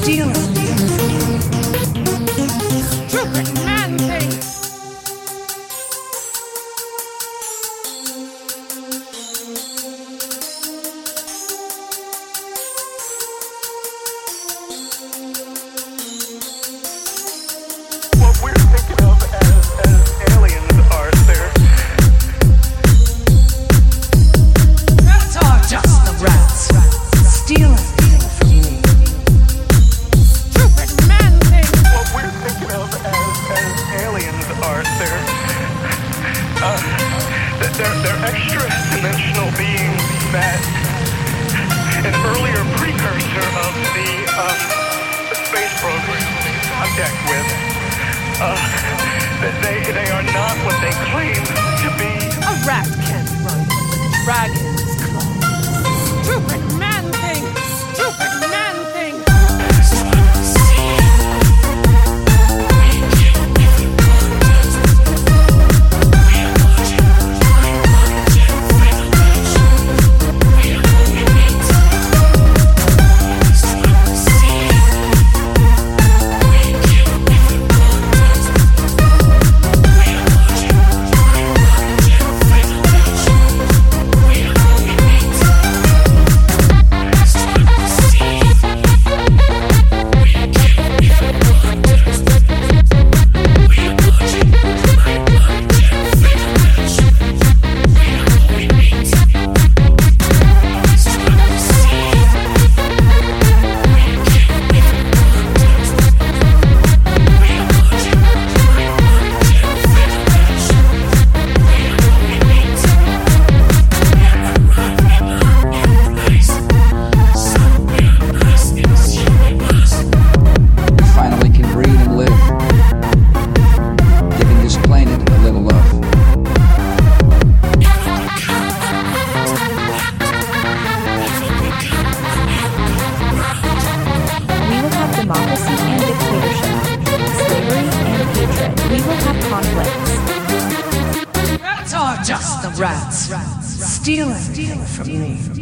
stealing. Stupid man thing. What we're thinking of as aliens are there. Rats are just the rats. Stealing from me. Stupid man thing. What we're thinking of as aliens are there. They're extra-dimensional beings that an earlier precursor of the space program contact with. They are not what they claim to be. A rat can't run with a dragon's claws. Stupid man thing. Stupid man thing. Democracy and dictatorship, slavery and hatred. We will have conflicts. Rats are just the rats. Stealing from me.